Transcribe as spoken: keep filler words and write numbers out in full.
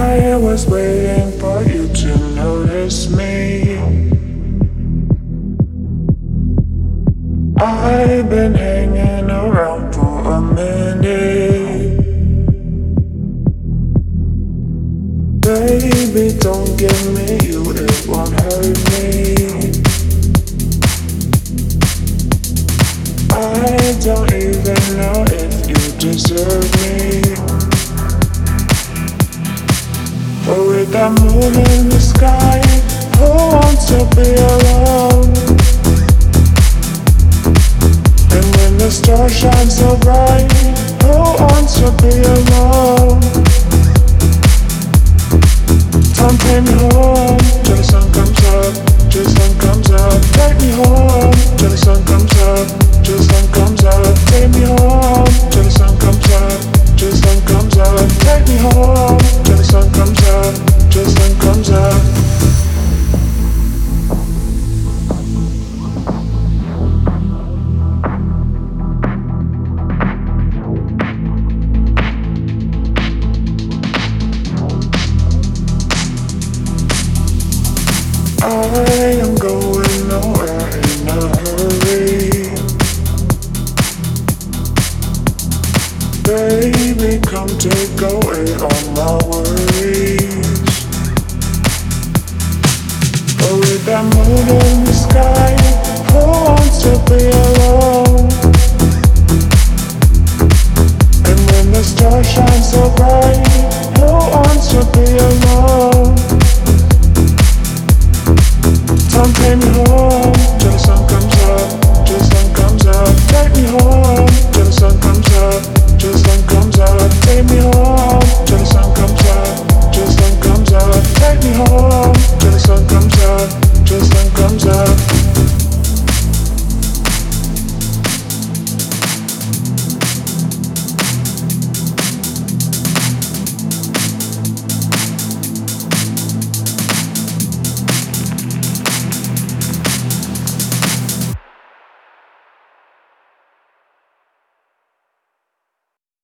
I was waiting for you to notice me. I've been hanging around for a minute. Baby, don't give me you, it won't hurt me. I don't even know if you deserve me. But with that moon in the sky, who wants to be alone? And when the stars shine so bright, who wants to be alone? Don't take me home till the sun comes up, till the sun comes up. Take me home till the sun comes up, till the sun comes up. Take me home till the sun comes up, till the sun comes up. Take me home till the sun comes up, till the sun comes up. I am going nowhere in a hurry. Baby, come take away all my worries. But with that moon in the sky, who wants to be alone? And when the stars shine so bright,